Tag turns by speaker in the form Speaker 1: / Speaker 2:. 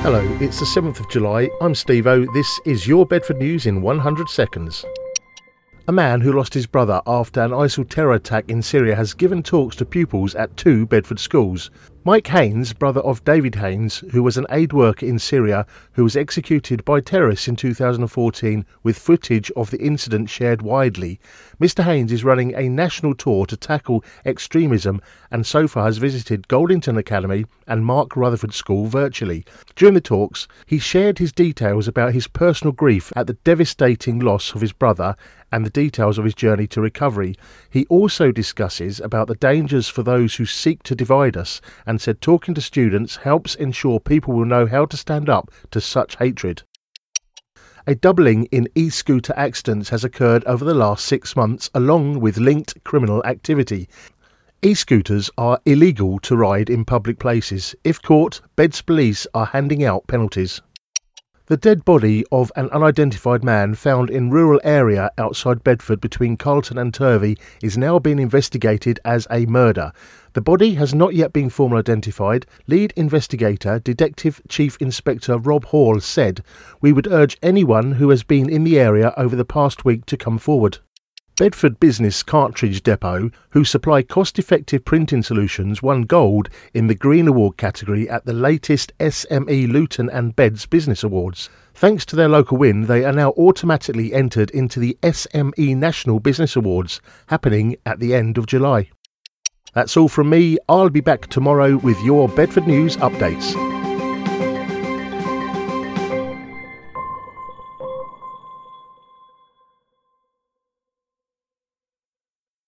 Speaker 1: Hello, it's the 7th of July. I'm Steve-O. This is your Bedford News in 100 seconds. A man who lost his brother after an ISIL terror attack in Syria has given talks to pupils at 2 Bedford schools. Mike Haynes, brother of David Haynes, who was an aid worker in Syria who was executed by terrorists in 2014, with footage of the incident shared widely. Mr Haynes is running a national tour to tackle extremism and so far has visited Goldington Academy and Mark Rutherford School virtually. During the talks, he shared his details about his personal grief at the devastating loss of his brother and the details of his journey to recovery. He also discusses about the dangers for those who seek to divide us and said talking to students helps ensure people will know how to stand up to such hatred. A doubling in e-scooter accidents has occurred over the last 6 months along with linked criminal activity. E-scooters are illegal to ride in public places. If caught, Beds police are handing out penalties. The dead body of an unidentified man found in rural area outside Bedford between Carlton and Turvey is now being investigated as a murder. The body has not yet been formally identified. Lead investigator, Detective Chief Inspector Rob Hall said, "We would urge anyone who has been in the area over the past week to come forward." Bedford Business Cartridge Depot, who supply cost-effective printing solutions, won gold in the Green Award category at the latest SME Luton and Beds Business Awards. Thanks to their local win, they are now automatically entered into the SME National Business Awards, happening at the end of July. That's all from me. I'll be back tomorrow with your Bedford News updates.